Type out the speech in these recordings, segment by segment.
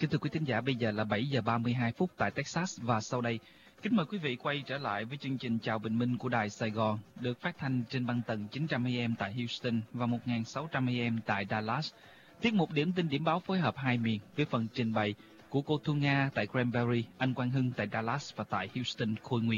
Kính thưa quý thính giả, bây giờ là 7 giờ 32 phút tại Texas và sau đây, kính mời quý vị quay trở lại với chương trình Chào Bình Minh của Đài Sài Gòn, được phát thanh trên băng tần 900 AM tại Houston và 1600 AM tại Dallas. Tiết mục điểm tin điểm báo phối hợp hai miền với phần trình bày của cô Thu Nga tại Cranberry, anh Quang Hưng tại Dallas và tại Houston, Khôi Nguyên.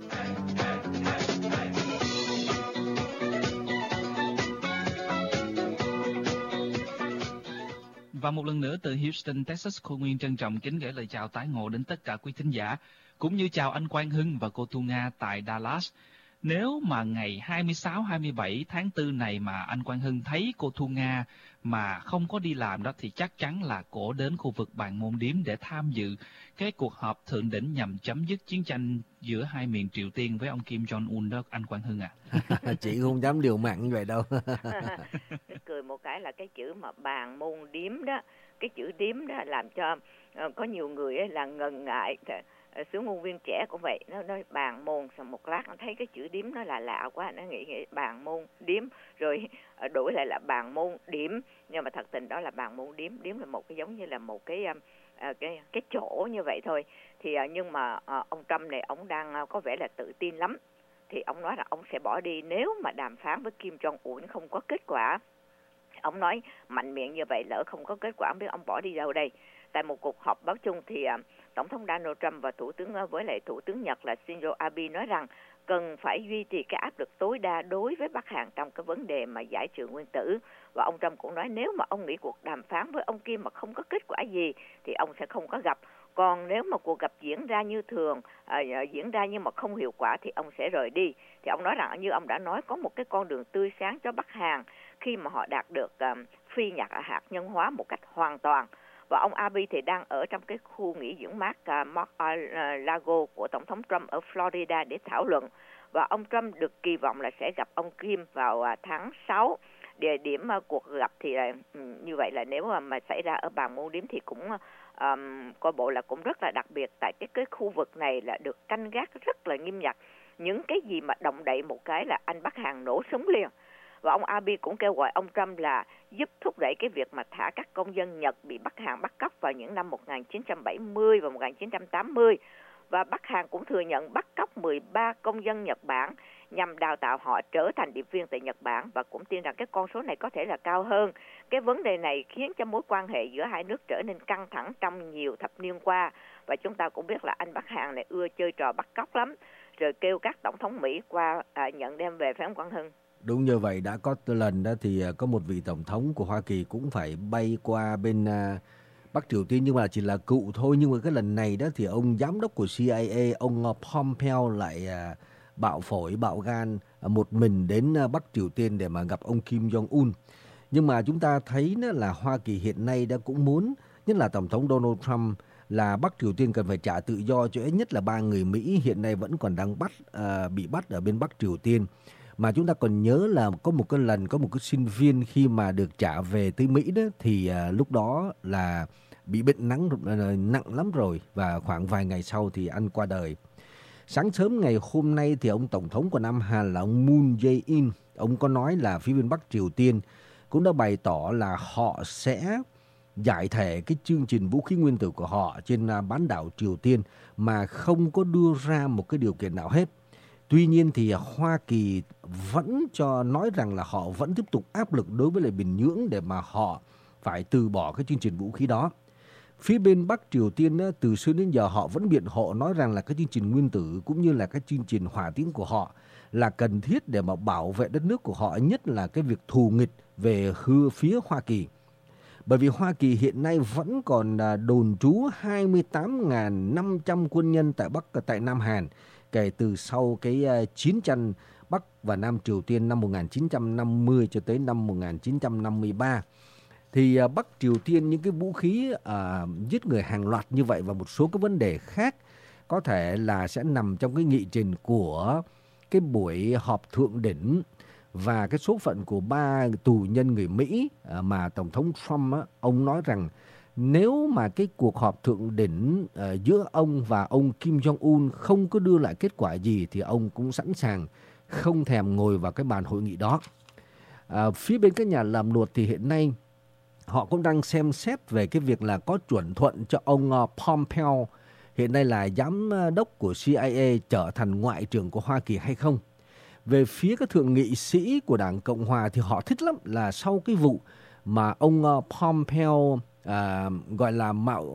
Và một lần nữa từ Houston, Texas, Khôi Nguyên trân trọng kính gửi lời chào tái ngộ đến tất cả quý thính giả, cũng như chào anh Quang Hưng và cô Thu Nga tại Dallas. Nếu mà ngày 26-27 tháng 4 này mà anh Quang Hưng thấy cô Thu Nga mà không có đi làm đó thì chắc chắn là cổ đến khu vực Bàn Môn Điếm để tham dự cái cuộc họp thượng đỉnh nhằm chấm dứt chiến tranh giữa hai miền Triều Tiên với ông Kim Jong-un đó, anh Quang Hưng ạ. Chị không dám liều mạng như vậy đâu. Cười một cái là cái chữ mà Bàn Môn Điếm đó, cái chữ điếm đó làm cho có nhiều người ấy là ngần ngại. Sứ ngôn viên trẻ cũng vậy, nó nói bàn môn, xong một lát nó thấy cái chữ điếm nó là lạ quá, nó nghĩ bàn môn điếm, rồi đổi lại là bàn môn điểm, nhưng mà thật tình đó là bàn môn điếm. Điếm là một cái giống như là một cái chỗ như vậy thôi. Thì nhưng mà ông Trump này ông đang có vẻ là tự tin lắm, thì ông nói là ông sẽ bỏ đi nếu mà đàm phán với Kim Jong-un không có kết quả. Ông nói mạnh miệng như vậy, lỡ không có kết quả không biết ông bỏ đi đâu đây. Tại một cuộc họp báo chung thì Tổng thống Donald Trump và với lại Thủ tướng Nhật là Shinzo Abe nói rằng cần phải duy trì cái áp lực tối đa đối với Bắc Hàn trong cái vấn đề mà giải trừ nguyên tử. Và ông Trump cũng nói nếu mà ông nghĩ cuộc đàm phán với ông Kim mà không có kết quả gì thì ông sẽ không có gặp. Còn nếu mà cuộc gặp diễn ra như thường, diễn ra nhưng mà không hiệu quả thì ông sẽ rời đi. Thì ông nói rằng như ông đã nói có một cái con đường tươi sáng cho Bắc Hàn khi mà họ đạt được phi hạt nhân hóa một cách hoàn toàn. Và ông Abe thì đang ở trong cái khu nghỉ dưỡng mát Mar-a-Lago của Tổng thống Trump ở Florida để thảo luận. Và ông Trump được kỳ vọng là sẽ gặp ông Kim vào tháng 6. Địa điểm cuộc gặp thì như vậy là nếu mà xảy ra ở Bàn Môn Điếm thì cũng coi bộ là cũng rất là đặc biệt. Tại cái khu vực này là được canh gác rất là nghiêm ngặt. Những cái gì mà động đậy một cái là anh Bắc Hàn nổ súng liền. Và ông Abe cũng kêu gọi ông Trump là giúp thúc đẩy cái việc mà thả các công dân Nhật bị Bắc Hàn bắt cóc vào những năm 1970 và 1980. Và Bắc Hàn cũng thừa nhận bắt cóc 13 công dân Nhật Bản nhằm đào tạo họ trở thành điệp viên tại Nhật Bản, và cũng tin rằng cái con số này có thể là cao hơn. Cái vấn đề này khiến cho mối quan hệ giữa hai nước trở nên căng thẳng trong nhiều thập niên qua. Và chúng ta cũng biết là anh Bắc Hàn này ưa chơi trò bắt cóc lắm, rồi kêu các tổng thống Mỹ qua nhận đem về, phải không Quang Hưng? Đúng như vậy, đã có lần đó thì có một vị tổng thống của Hoa Kỳ cũng phải bay qua bên Bắc Triều Tiên, nhưng mà chỉ là cựu thôi. Nhưng mà cái lần này đó thì ông giám đốc của CIA, ông Pompeo lại bạo phổi, bạo gan một mình đến Bắc Triều Tiên để mà gặp ông Kim Jong-un. Nhưng mà chúng ta thấy đó là Hoa Kỳ hiện nay đã cũng muốn, nhất là Tổng thống Donald Trump, là Bắc Triều Tiên cần phải trả tự do cho ít nhất là 3 người Mỹ hiện nay vẫn còn đang bị bắt ở bên Bắc Triều Tiên. Mà chúng ta còn nhớ là có một cái lần có một cái sinh viên khi mà được trả về tới Mỹ đó thì lúc đó là bị bệnh nặng lắm rồi, và khoảng vài ngày sau thì anh qua đời. Sáng sớm ngày hôm nay thì ông tổng thống của Nam Hàn là ông Moon Jae-in, ông có nói là phía bên Bắc Triều Tiên cũng đã bày tỏ là họ sẽ giải thể cái chương trình vũ khí nguyên tử của họ trên bán đảo Triều Tiên mà không có đưa ra một cái điều kiện nào hết. Tuy nhiên thì Hoa Kỳ vẫn nói rằng là họ vẫn tiếp tục áp lực đối với lại Bình Nhưỡng để mà họ phải từ bỏ cái chương trình vũ khí đó. Phía bên Bắc Triều Tiên từ xưa đến giờ họ vẫn biện hộ nói rằng là cái chương trình nguyên tử cũng như là cái chương trình hỏa tiễn của họ là cần thiết để mà bảo vệ đất nước của họ, nhất là cái việc thù nghịch về phía Hoa Kỳ. Bởi vì Hoa Kỳ hiện nay vẫn còn đồn trú 28.500 quân nhân tại Nam Hàn kể từ sau cái chiến tranh Bắc và Nam Triều Tiên năm 1950 cho tới năm 1953. Thì Bắc Triều Tiên những cái vũ khí giết người hàng loạt như vậy và một số cái vấn đề khác có thể là sẽ nằm trong cái nghị trình của cái buổi họp thượng đỉnh và cái số phận của 3 tù nhân người Mỹ mà Tổng thống Trump ông nói rằng nếu mà cái cuộc họp thượng đỉnh giữa ông và ông Kim Jong-un không có đưa lại kết quả gì thì ông cũng sẵn sàng không thèm ngồi vào cái bàn hội nghị đó. Phía bên các nhà làm luật thì hiện nay họ cũng đang xem xét về cái việc là có chuẩn thuận cho ông Pompeo, hiện nay là giám đốc của CIA, trở thành ngoại trưởng của Hoa Kỳ hay không. Về phía các thượng nghị sĩ của Đảng Cộng Hòa thì họ thích lắm là sau cái vụ mà ông Pompeo gọi là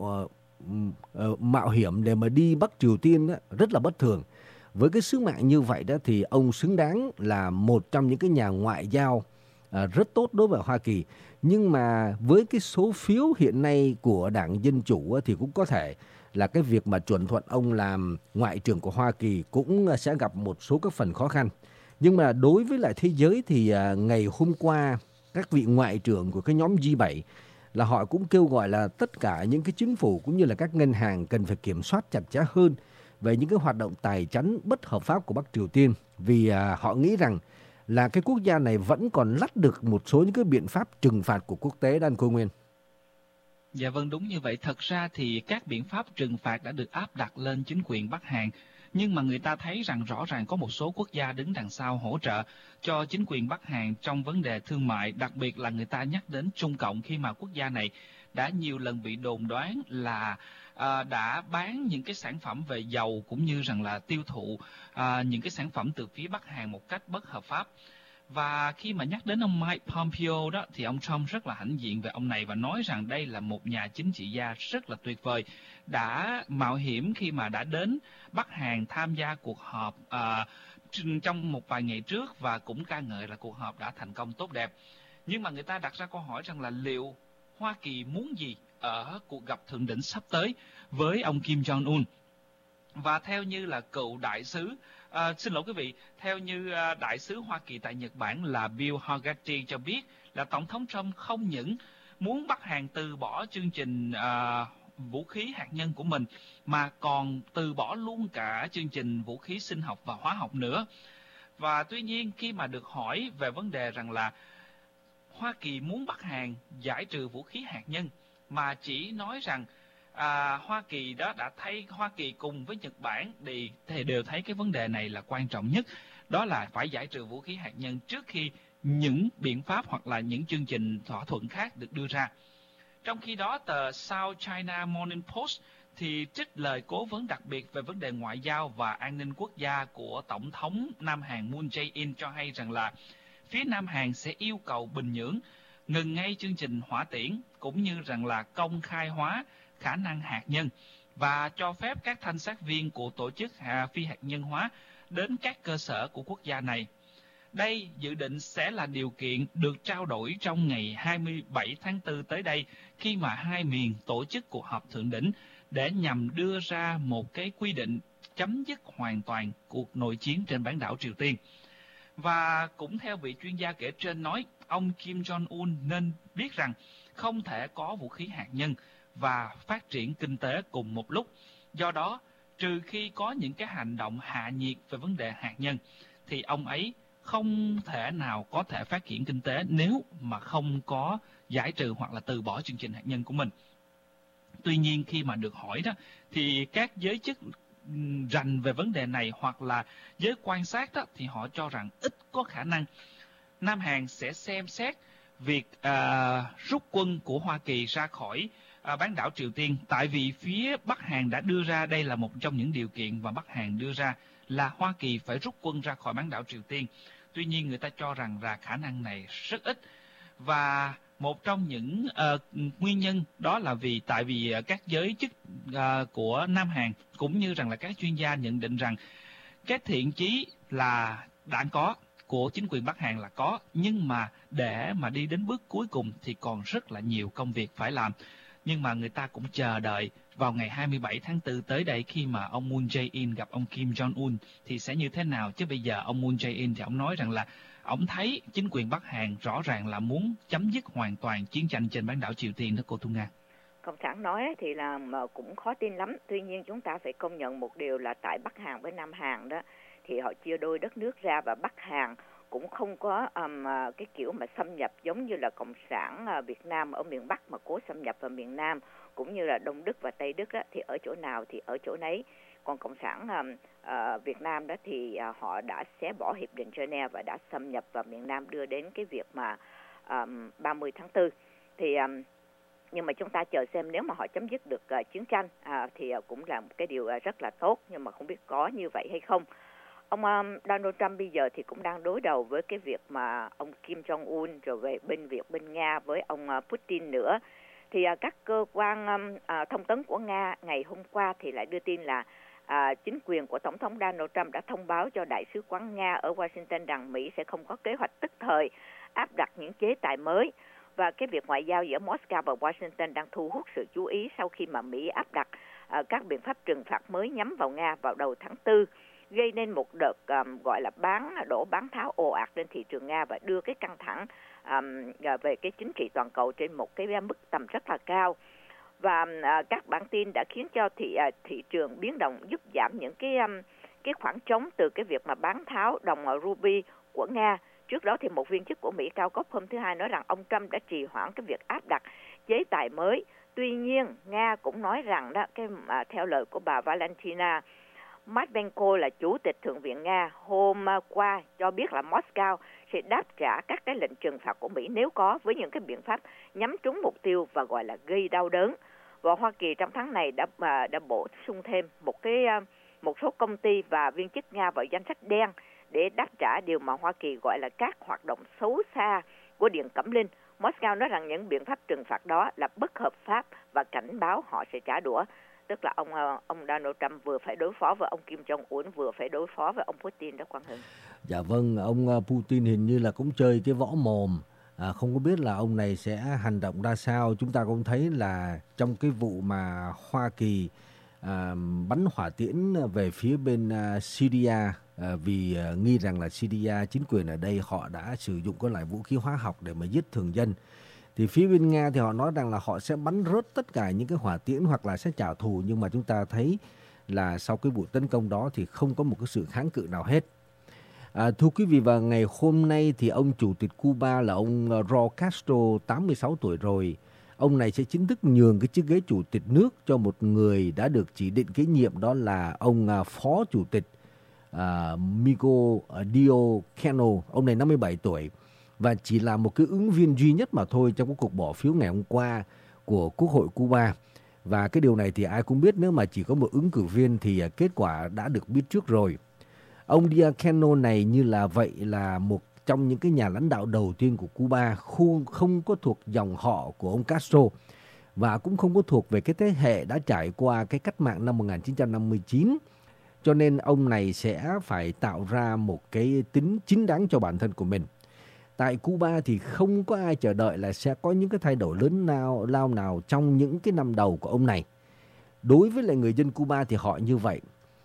mạo hiểm để mà đi Bắc Triều Tiên đó, rất là bất thường. Với cái sứ mạng như vậy đó thì ông xứng đáng là một trong những cái nhà ngoại giao rất tốt đối với Hoa Kỳ. Nhưng mà với cái số phiếu hiện nay của Đảng Dân Chủ thì cũng có thể là cái việc mà chuẩn thuận ông làm ngoại trưởng của Hoa Kỳ cũng sẽ gặp một số các phần khó khăn. Nhưng mà đối với lại thế giới thì ngày hôm qua các vị ngoại trưởng của cái nhóm G7 là họ cũng kêu gọi là tất cả những cái chính phủ cũng như là các ngân hàng cần phải kiểm soát chặt chẽ hơn về những cái hoạt động tài chánh bất hợp pháp của Bắc Triều Tiên, vì họ nghĩ rằng là cái quốc gia này vẫn còn lách được một số những cái biện pháp trừng phạt của quốc tế, Đan Khôi Nguyên. Dạ vâng, đúng như vậy. Thật ra thì các biện pháp trừng phạt đã được áp đặt lên chính quyền Bắc Hàn. Nhưng mà người ta thấy rằng rõ ràng có một số quốc gia đứng đằng sau hỗ trợ cho chính quyền Bắc Hàn trong vấn đề thương mại. Đặc biệt là người ta nhắc đến Trung Cộng, khi mà quốc gia này đã nhiều lần bị đồn đoán là đã bán những cái sản phẩm về dầu cũng như rằng là tiêu thụ những cái sản phẩm từ phía Bắc Hàn một cách bất hợp pháp. Và khi mà nhắc đến ông Mike Pompeo đó thì ông Trump rất là hãnh diện về ông này và nói rằng đây là một nhà chính trị gia rất là tuyệt vời, đã mạo hiểm khi mà đã đến Bắc Hàn tham gia cuộc họp trong một vài ngày trước và cũng ca ngợi là cuộc họp đã thành công tốt đẹp. Nhưng mà người ta đặt ra câu hỏi rằng là liệu Hoa Kỳ muốn gì ở cuộc gặp thượng đỉnh sắp tới với ông Kim Jong-un? Và theo như là cựu đại sứ, xin lỗi quý vị, theo như đại sứ Hoa Kỳ tại Nhật Bản là Bill Hagerty cho biết là Tổng thống Trump không những muốn Bắc Hàn từ bỏ chương trình vũ khí hạt nhân của mình, mà còn từ bỏ luôn cả chương trình vũ khí sinh học và hóa học nữa. Và tuy nhiên khi mà được hỏi về vấn đề rằng là Hoa Kỳ muốn Bắc Hàn giải trừ vũ khí hạt nhân, mà chỉ nói rằng Hoa Kỳ đó đã thấy Hoa Kỳ cùng với Nhật Bản thì đều thấy cái vấn đề này là quan trọng nhất, đó là phải giải trừ vũ khí hạt nhân trước khi những biện pháp hoặc là những chương trình thỏa thuận khác được đưa ra. Trong khi đó, tờ South China Morning Post thì trích lời cố vấn đặc biệt về vấn đề ngoại giao và an ninh quốc gia của Tổng thống Nam Hàn Moon Jae-in cho hay rằng là phía Nam Hàn sẽ yêu cầu Bình Nhưỡng ngừng ngay chương trình hỏa tiễn cũng như rằng là công khai hóa khả năng hạt nhân và cho phép các thanh sát viên của tổ chức phi hạt nhân hóa đến các cơ sở của quốc gia này. Đây dự định sẽ là điều kiện được trao đổi trong ngày 27 tháng 4 tới đây khi mà hai miền tổ chức cuộc họp thượng đỉnh để nhằm đưa ra một cái quy định chấm dứt hoàn toàn cuộc nội chiến trên bán đảo Triều Tiên. Và cũng theo vị chuyên gia kể trên nói, ông Kim Jong-un nên biết rằng không thể có vũ khí hạt nhân và phát triển kinh tế cùng một lúc. Do đó, trừ khi có những cái hành động hạ nhiệt về vấn đề hạt nhân, thì ông ấy không thể nào có thể phát triển kinh tế nếu mà không có giải trừ hoặc là từ bỏ chương trình hạt nhân của mình. Tuy nhiên khi mà được hỏi đó, thì các giới chức rành về vấn đề này hoặc là giới quan sát đó, thì họ cho rằng ít có khả năng Nam Hàn sẽ xem xét việc rút quân của Hoa Kỳ ra khỏi bán đảo Triều Tiên, tại vì phía Bắc Hàn đã đưa ra, đây là một trong những điều kiện mà Bắc Hàn đưa ra là Hoa Kỳ phải rút quân ra khỏi bán đảo Triều Tiên. Tuy nhiên người ta cho rằng là khả năng này rất ít, và một trong những nguyên nhân đó là tại vì các giới chức của Nam Hàn cũng như rằng là các chuyên gia nhận định rằng cái thiện chí là đã có của chính quyền Bắc Hàn là có, nhưng mà để mà đi đến bước cuối cùng thì còn rất là nhiều công việc phải làm. Nhưng mà người ta cũng chờ đợi vào ngày 27 tháng 4 tới đây khi mà ông Moon Jae-in gặp ông Kim Jong-un thì sẽ như thế nào. Chứ bây giờ ông Moon Jae-in thì ông nói rằng là ông thấy chính quyền Bắc Hàn rõ ràng là muốn chấm dứt hoàn toàn chiến tranh trên bán đảo Triều Tiên đó cô Thu Nga. Cộng sản nói thì là cũng khó tin lắm. Tuy nhiên chúng ta phải công nhận một điều là tại Bắc Hàn với Nam Hàn đó thì họ chia đôi đất nước ra, và Bắc Hàn cũng không có cái kiểu mà xâm nhập giống như là Cộng sản Việt Nam ở miền Bắc mà cố xâm nhập vào miền Nam, cũng như là Đông Đức và Tây Đức đó, thì ở chỗ nào thì ở chỗ nấy. Còn Cộng sản Việt Nam đó thì họ đã xé bỏ Hiệp định Geneva và đã xâm nhập vào miền Nam, đưa đến cái việc mà 30 tháng 4. Thì nhưng mà chúng ta chờ xem, nếu mà họ chấm dứt được chiến tranh thì cũng là một cái điều rất là tốt, nhưng mà không biết có như vậy hay không. Ông Donald Trump bây giờ thì cũng đang đối đầu với cái việc mà ông Kim Jong-un rồi về bên Nga với ông Putin nữa. Thì các cơ quan thông tấn của Nga ngày hôm qua thì lại đưa tin là chính quyền của Tổng thống Donald Trump đã thông báo cho Đại sứ quán Nga ở Washington rằng Mỹ sẽ không có kế hoạch tức thời áp đặt những chế tài mới. Và cái việc ngoại giao giữa Moscow và Washington đang thu hút sự chú ý sau khi mà Mỹ áp đặt các biện pháp trừng phạt mới nhắm vào Nga vào đầu tháng 4, gây nên một đợt gọi là bán tháo ồ ạt trên thị trường Nga và đưa cái căng thẳng về cái chính trị toàn cầu trên một cái mức tầm rất là cao. Và các bản tin đã khiến cho thị trường biến động, giúp giảm những cái khoảng trống từ cái việc mà bán tháo đồng ruby của Nga. Trước đó thì một viên chức của Mỹ cao cấp hôm thứ Hai nói rằng ông Trump đã trì hoãn cái việc áp đặt chế tài mới. Tuy nhiên, Nga cũng nói rằng đó, theo lời của bà Valentina Matvenko là chủ tịch Thượng viện Nga hôm qua cho biết là Moscow sẽ đáp trả các cái lệnh trừng phạt của Mỹ nếu có, với những cái biện pháp nhắm trúng mục tiêu và gọi là gây đau đớn. Và Hoa Kỳ trong tháng này đã bổ sung thêm một số công ty và viên chức Nga vào danh sách đen để đáp trả điều mà Hoa Kỳ gọi là các hoạt động xấu xa của Điện Kremlin. Moscow nói rằng những biện pháp trừng phạt đó là bất hợp pháp và cảnh báo họ sẽ trả đũa. Tức là ông Donald Trump vừa phải đối phó với ông Kim Jong-un, vừa phải đối phó với ông Putin đó, Quang Hưng. Dạ vâng, ông Putin hình như là cũng chơi cái võ mồm. Không có biết là ông này sẽ hành động ra sao. Chúng ta cũng thấy là trong cái vụ mà Hoa Kỳ bắn hỏa tiễn về phía bên Syria, vì nghi rằng là Syria, chính quyền ở đây họ đã sử dụng các loại vũ khí hóa học để mà giết thường dân. Thì phía bên Nga thì họ nói rằng là họ sẽ bắn rớt tất cả những cái hỏa tiễn hoặc là sẽ trả thù. Nhưng mà chúng ta thấy là sau cái vụ tấn công đó thì không có một cái sự kháng cự nào hết. Thưa quý vị, vào ngày hôm nay thì ông chủ tịch Cuba là ông Raúl Castro, 86 tuổi rồi. Ông này sẽ chính thức nhường cái chiếc ghế chủ tịch nước cho một người đã được chỉ định kế nhiệm, đó là ông phó chủ tịch Miguel Díaz-Canel. Ông này 57 tuổi và chỉ là một cái ứng viên duy nhất mà thôi trong cái cuộc bỏ phiếu ngày hôm qua của Quốc hội Cuba. Và cái điều này thì ai cũng biết, nếu mà chỉ có một ứng cử viên thì kết quả đã được biết trước rồi. Ông Díaz-Canel này như là vậy là một trong những cái nhà lãnh đạo đầu tiên của Cuba không có thuộc dòng họ của ông Castro và cũng không có thuộc về cái thế hệ đã trải qua cái cách mạng năm 1959. Cho nên ông này sẽ phải tạo ra một cái tính chính đáng cho bản thân của mình. Tại Cuba thì không có ai chờ đợi là sẽ có những cái thay đổi lớn lao nào trong những cái năm đầu của ông này. Đối với lại người dân Cuba thì họ như vậy.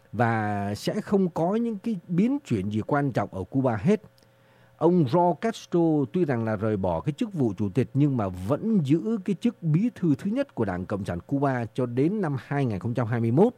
Và sẽ không có những cái biến chuyển gì quan trọng ở Cuba hết. Ông Raúl Castro tuy rằng là rời bỏ cái chức vụ chủ tịch nhưng mà vẫn giữ cái chức bí thư thứ nhất của Đảng Cộng sản Cuba cho đến năm 2021.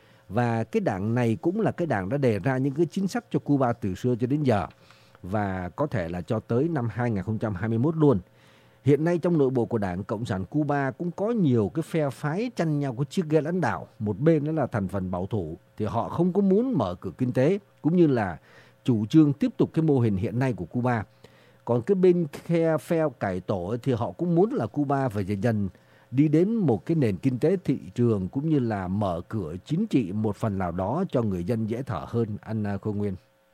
Và cái đảng này cũng là cái đảng đã đề ra những cái chính sách cho Cuba từ xưa cho đến giờ. Và có thể là cho tới năm 2021 luôn. Hiện nay trong nội bộ của Đảng Cộng sản Cuba cũng có nhiều cái phe phái tranh nhau cái chiếc ghế lãnh đạo. Một bên đó là thành phần bảo thủ thì họ không có muốn mở cửa kinh tế cũng như là chủ trương tiếp tục cái mô hình hiện nay của Cuba. Còn cái bên phe cải tổ thì họ cũng muốn là Cuba phải dần dần đi đến một cái nền kinh tế thị trường cũng như là mở cửa chính trị một phần nào đó cho người dân dễ thở hơn, anh Khôi Nguyên.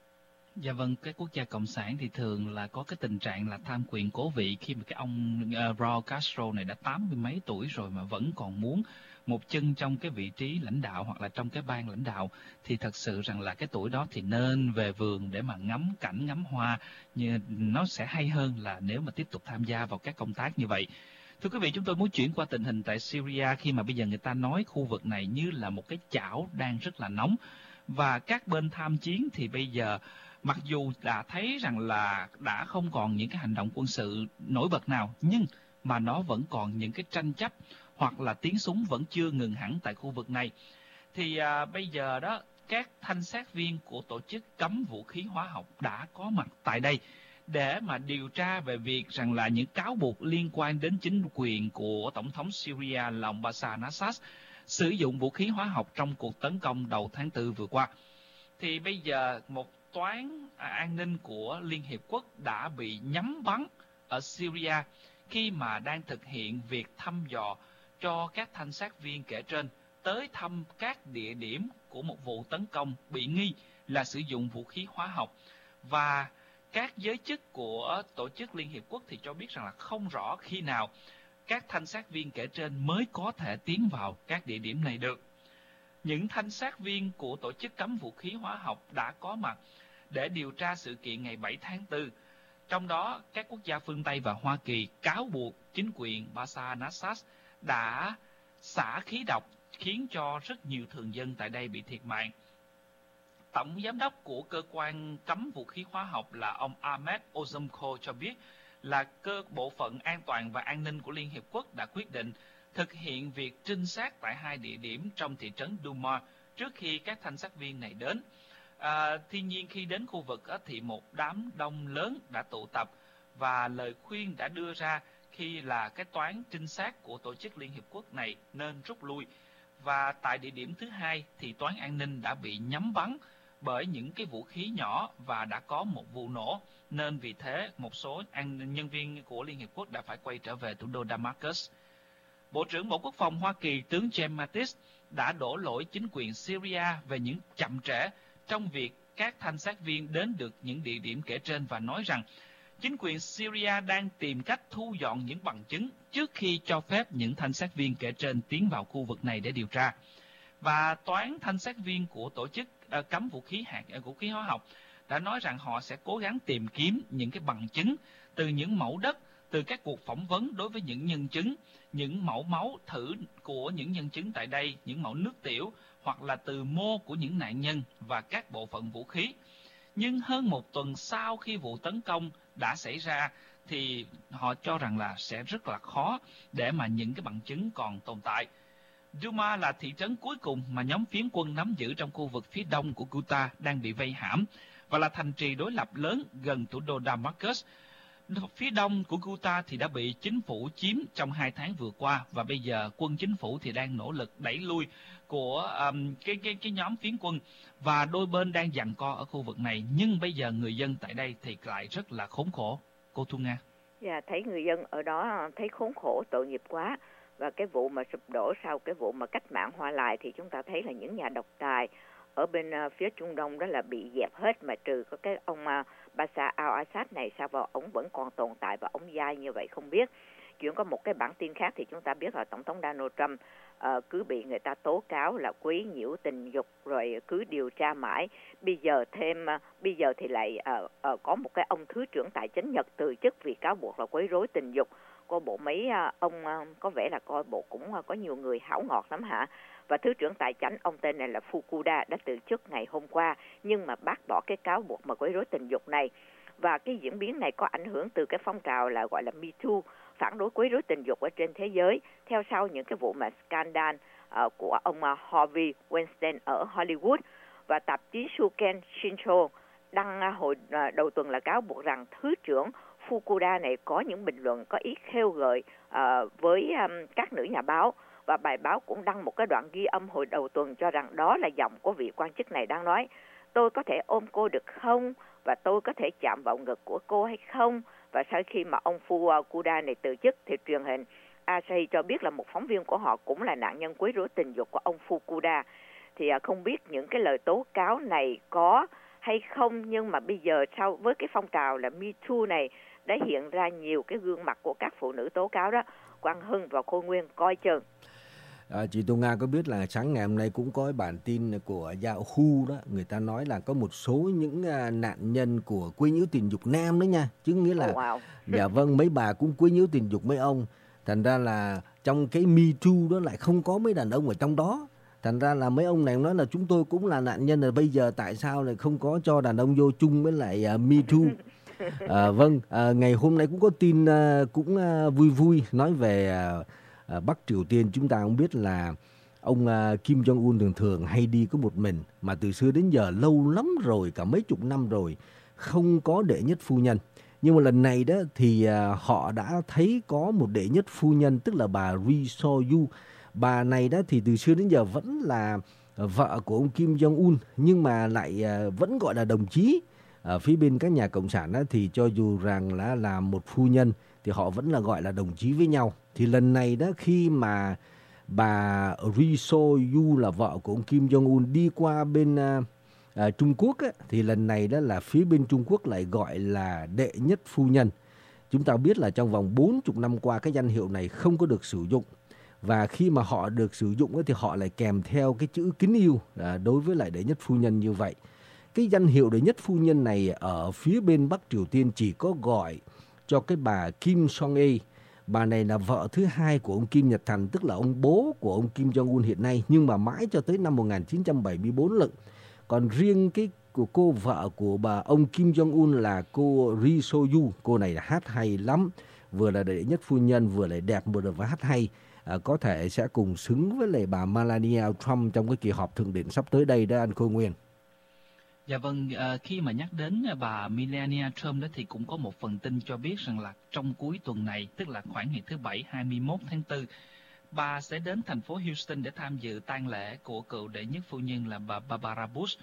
Dạ vâng, cái quốc gia cộng sản thì thường là có cái tình trạng là tham quyền cố vị, khi mà cái ông Raúl Castro này đã 80 mấy tuổi rồi mà vẫn còn muốn một chân trong cái vị trí lãnh đạo hoặc là trong cái ban lãnh đạo, thì thật sự rằng là cái tuổi đó thì nên về vườn để mà ngắm cảnh ngắm hoa, như nó sẽ hay hơn là nếu mà tiếp tục tham gia vào các công tác như vậy. Thưa quý vị, chúng tôi muốn chuyển qua tình hình tại Syria, khi mà bây giờ người ta nói khu vực này như là một cái chảo đang rất là nóng, và các bên tham chiến thì bây giờ mặc dù đã thấy rằng là đã không còn những cái hành động quân sự nổi bật nào, nhưng mà nó vẫn còn những cái tranh chấp hoặc là tiếng súng vẫn chưa ngừng hẳn tại khu vực này. Thì bây giờ đó, các thanh sát viên của tổ chức cấm vũ khí hóa học đã có mặt tại đây để mà điều tra về việc rằng là những cáo buộc liên quan đến chính quyền của Tổng thống Syria là ông Bashar al-Assad sử dụng vũ khí hóa học trong cuộc tấn công đầu tháng 4 vừa qua. Thì bây giờ một toán an ninh của Liên Hiệp Quốc đã bị nhắm bắn ở Syria khi mà đang thực hiện việc thăm dò cho các thanh sát viên kể trên tới thăm các địa điểm của một vụ tấn công bị nghi là sử dụng vũ khí hóa học. Và các giới chức của Tổ chức Liên Hiệp Quốc thì cho biết rằng là không rõ khi nào các thanh sát viên kể trên mới có thể tiến vào các địa điểm này được. Những thanh sát viên của Tổ chức Cấm Vũ khí Hóa học đã có mặt để điều tra sự kiện ngày 7 tháng 4. Trong đó, các quốc gia phương Tây và Hoa Kỳ cáo buộc chính quyền Bashar al-Assad đã xả khí độc khiến cho rất nhiều thường dân tại đây bị thiệt mạng. Tổng giám đốc của cơ quan cấm vũ khí hóa học là ông Ahmed Ozumko cho biết là bộ phận an toàn và an ninh của Liên Hiệp Quốc đã quyết định thực hiện việc trinh sát tại 2 địa điểm trong thị trấn Duma trước khi các thanh sát viên này đến. Tuy nhiên khi đến khu vực thì một đám đông lớn đã tụ tập và lời khuyên đã đưa ra khi là cái toán trinh sát của Tổ chức Liên Hiệp Quốc này nên rút lui. Và tại địa điểm thứ 2 thì toán an ninh đã bị nhắm bắn bởi những cái vũ khí nhỏ và đã có một vụ nổ, nên vì thế một số nhân viên của Liên Hiệp Quốc đã phải quay trở về thủ đô Damascus. Bộ trưởng Bộ Quốc phòng Hoa Kỳ tướng James Mattis đã đổ lỗi chính quyền Syria về những chậm trễ trong việc các thanh sát viên đến được những địa điểm kể trên và nói rằng chính quyền Syria đang tìm cách thu dọn những bằng chứng trước khi cho phép những thanh sát viên kể trên tiến vào khu vực này để điều tra. Và toán thanh sát viên của Tổ chức Cấm vũ khí hóa học đã nói rằng họ sẽ cố gắng tìm kiếm những cái bằng chứng từ những mẫu đất, từ các cuộc phỏng vấn đối với những nhân chứng, những mẫu máu thử của những nhân chứng tại đây, những mẫu nước tiểu hoặc là từ mô của những nạn nhân và các bộ phận vũ khí. Nhưng hơn một tuần sau khi vụ tấn công đã xảy ra thì họ cho rằng là sẽ rất là khó để mà những cái bằng chứng còn tồn tại. Duma là thị trấn cuối cùng mà nhóm phiến quân nắm giữ trong khu vực phía đông của Ghouta đang bị vây hãm và là thành trì đối lập lớn gần thủ đô Damascus. Phía đông của Ghouta thì đã bị chính phủ chiếm trong 2 tháng vừa qua và bây giờ quân chính phủ thì đang nỗ lực đẩy lui của cái nhóm phiến quân và đôi bên đang giằng co ở khu vực này, nhưng bây giờ người dân tại đây thì lại rất là khốn khổ. Cô Thu Nga. Dạ, thấy người dân ở đó thấy khốn khổ, tội nghiệp quá. Và cái vụ mà sụp đổ sau cái vụ mà cách mạng Hoa Lai thì chúng ta thấy là những nhà độc tài ở bên phía Trung Đông đó là bị dẹp hết, mà trừ có cái ông Bashar al-Assad này, sao vào ông vẫn còn tồn tại và ông dai như vậy không biết. Chuyện có một cái bản tin khác thì chúng ta biết là Tổng thống Donald Trump cứ bị người ta tố cáo là quấy nhiễu tình dục rồi cứ điều tra mãi. Bây giờ thì lại có một cái ông thứ trưởng tài chính Nhật từ chức vì cáo buộc là quấy rối tình dục. Coi bộ mấy ông có vẻ là coi bộ cũng có nhiều người hảo ngọt lắm hả. Và thứ trưởng tài chính ông tên này là Fukuda đã từ chức ngày hôm qua, nhưng mà bác bỏ cái cáo buộc mà quấy rối tình dục này. Và cái diễn biến này có ảnh hưởng từ cái phong trào là gọi là Me Too, phản đối quấy rối tình dục ở trên thế giới, theo sau những cái vụ mà scandal của ông Harvey Weinstein ở Hollywood. Và tạp chí Shuken Shincho đăng hồi đầu tuần là cáo buộc rằng thứ trưởng Fukuda này có những bình luận có ý khêu gợi với các nữ nhà báo, và bài báo cũng đăng một cái đoạn ghi âm hồi đầu tuần cho rằng đó là giọng của vị quan chức này đang nói: tôi có thể ôm cô được không, và tôi có thể chạm vào ngực của cô hay không. Và sau khi mà ông Fukuda này từ chức thì truyền hình Asahi cho biết là một phóng viên của họ cũng là nạn nhân quấy rối tình dục của ông Fukuda. Thì không biết những cái lời tố cáo này có hay không, nhưng mà bây giờ sau với cái phong trào là Me Too này đã hiện ra nhiều cái gương mặt của các phụ nữ tố cáo đó. Quang Hưng và Khôi Nguyên coi chừng. Chị Tô Nga có biết là sáng ngày hôm nay cũng có bản tin của Yahoo đó, người ta nói là có một số những nạn nhân của quấy nhiễu tình dục nam đó nha, chứ nghĩa là dạ vâng, mấy bà cũng quấy nhiễu tình dục mấy ông, thành ra là trong cái Me Too đó lại không có mấy đàn ông ở trong đó, thành ra là mấy ông này nói là chúng tôi cũng là nạn nhân, là bây giờ tại sao lại không có cho đàn ông vô chung với lại Me Too. Vâng, ngày hôm nay cũng có tin cũng vui vui nói về Bắc Triều Tiên. Chúng ta cũng biết là ông Kim Jong-un thường hay đi có một mình, mà từ xưa đến giờ lâu lắm rồi, cả mấy chục năm rồi không có đệ nhất phu nhân. Nhưng mà lần này đó thì họ đã thấy có một đệ nhất phu nhân, tức là bà Ri So-yu. Bà này đó thì từ xưa đến giờ vẫn là vợ của ông Kim Jong-un, nhưng mà lại vẫn gọi là đồng chí. Ở phía bên các nhà cộng sản thì cho dù rằng là một phu nhân thì họ vẫn là gọi là đồng chí với nhau. Thì lần này đó, khi mà bà Ri So-yu là vợ của ông Kim Jong-un đi qua bên Trung Quốc thì lần này đó là phía bên Trung Quốc lại gọi là đệ nhất phu nhân. Chúng ta biết là trong vòng 40 năm qua cái danh hiệu này không có được sử dụng. Và khi mà họ được sử dụng thì họ lại kèm theo cái chữ kính yêu đối với lại đệ nhất phu nhân như vậy. Cái danh hiệu đệ nhất phu nhân này ở phía bên Bắc Triều Tiên chỉ có gọi cho cái bà Kim Song-e. Bà này là vợ thứ hai của ông Kim Nhật Thành, tức là ông bố của ông Kim Jong-un hiện nay, nhưng mà mãi cho tới năm 1974 lận. Còn riêng cái của cô vợ của ông Kim Jong-un là cô Ri So-yu, cô này là hát hay lắm, vừa là đệ nhất phu nhân, vừa lại đẹp, vừa là hát hay. Có thể sẽ cùng xứng với lại bà Melania Trump trong cái kỳ họp thượng đỉnh sắp tới đây đó anh Khôi Nguyên. Dạ vâng, khi mà nhắc đến bà Melania Trump đó thì cũng có một phần tin cho biết rằng là trong cuối tuần này, tức là khoảng ngày thứ Bảy 21 tháng 4, bà sẽ đến thành phố Houston để tham dự tang lễ của cựu đệ nhất phu nhân là bà Barbara Bush.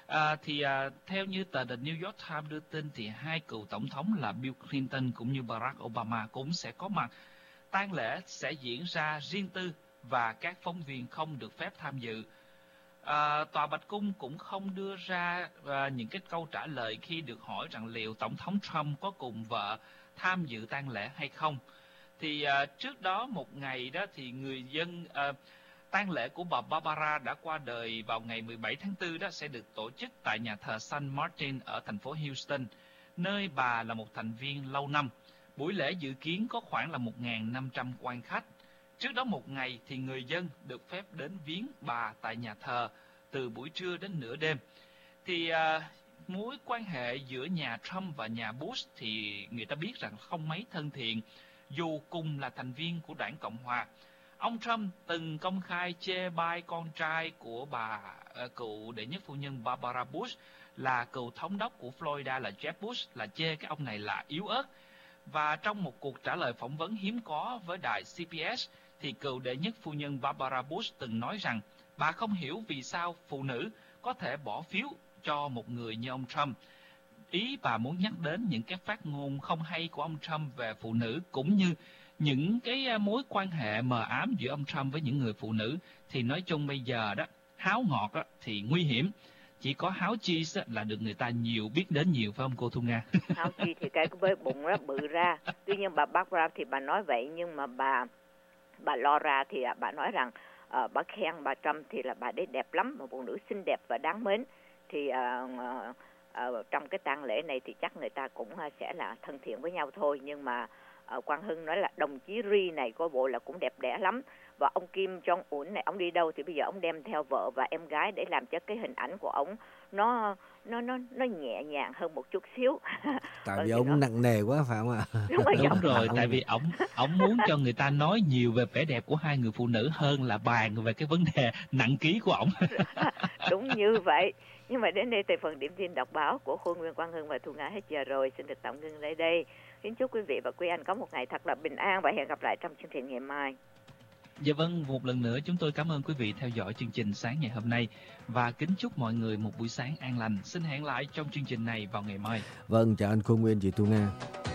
Theo như tờ The New York Times đưa tin thì hai cựu tổng thống là Bill Clinton cũng như Barack Obama cũng sẽ có mặt. Tang lễ sẽ diễn ra riêng tư và các phóng viên không được phép tham dự. Tòa Bạch Cung cũng không đưa ra những cái câu trả lời khi được hỏi rằng liệu Tổng thống Trump có cùng vợ tham dự tang lễ hay không. Thì trước đó một ngày đó thì người dân tang lễ của bà Barbara đã qua đời vào ngày 17 tháng 4 đó sẽ được tổ chức tại nhà thờ San Martin ở thành phố Houston, nơi bà là một thành viên lâu năm. Buổi lễ dự kiến có khoảng là 1.500 quan khách. Trước đó một ngày thì người dân được phép đến viếng bà tại nhà thờ từ buổi trưa đến nửa đêm. Thì mối quan hệ giữa nhà Trump và nhà Bush thì người ta biết rằng không mấy thân thiện, dù cùng là thành viên của đảng Cộng Hòa. Ông Trump từng công khai chê bai con trai của bà cựu đệ nhất phu nhân Barbara Bush là cựu thống đốc của Florida là Jeb Bush, là chê cái ông này là yếu ớt. Và trong một cuộc trả lời phỏng vấn hiếm có với đài CBS thì cựu đệ nhất phu nhân Barbara Bush từng nói rằng bà không hiểu vì sao phụ nữ có thể bỏ phiếu cho một người như ông Trump. Ý bà muốn nhắc đến những cái phát ngôn không hay của ông Trump về phụ nữ, cũng như những cái mối quan hệ mờ ám giữa ông Trump với những người phụ nữ. Thì nói chung bây giờ đó, háo ngọt đó, thì nguy hiểm. Chỉ có háo cheese là được người ta nhiều biết đến nhiều, phải không cô Thu Nga? Háo cheese thì cái với bụng rất bự ra. Tuy nhiên bà Barbara thì bà nói vậy, nhưng mà bà Laura thì bà nói rằng bà khen bà Trump thì là bà đấy đẹp lắm, một phụ nữ xinh đẹp và đáng mến. Thì trong cái tang lễ này thì chắc người ta cũng sẽ là thân thiện với nhau thôi. Nhưng mà Quang Hưng nói là đồng chí Ri này coi bộ là cũng đẹp đẽ lắm. Và ông Kim Jong-un này, ông đi đâu thì bây giờ ông đem theo vợ và em gái để làm cho cái hình ảnh của ông nó nhẹ nhàng hơn một chút xíu. Tại vì ông nặng nề quá phải không ạ? Đúng rồi, tại vì ông muốn cho người ta nói nhiều về vẻ đẹp của hai người phụ nữ hơn là bàn về cái vấn đề nặng ký của ông. Đúng như vậy. Nhưng mà đến đây thì phần điểm tin đọc báo của Khôi Nguyên, Quang Hưng và Thu Nga hết giờ rồi. Xin được tạm ngưng tại đây. Kính chúc quý vị và quý anh có một ngày thật là bình an và hẹn gặp lại trong chương trình ngày mai. Dạ vâng, một lần nữa chúng tôi cảm ơn quý vị theo dõi chương trình sáng ngày hôm nay và kính chúc mọi người một buổi sáng an lành. Xin hẹn lại trong chương trình này vào ngày mai. Vâng, chào anh Khôi Nguyên, chị Thu Nga.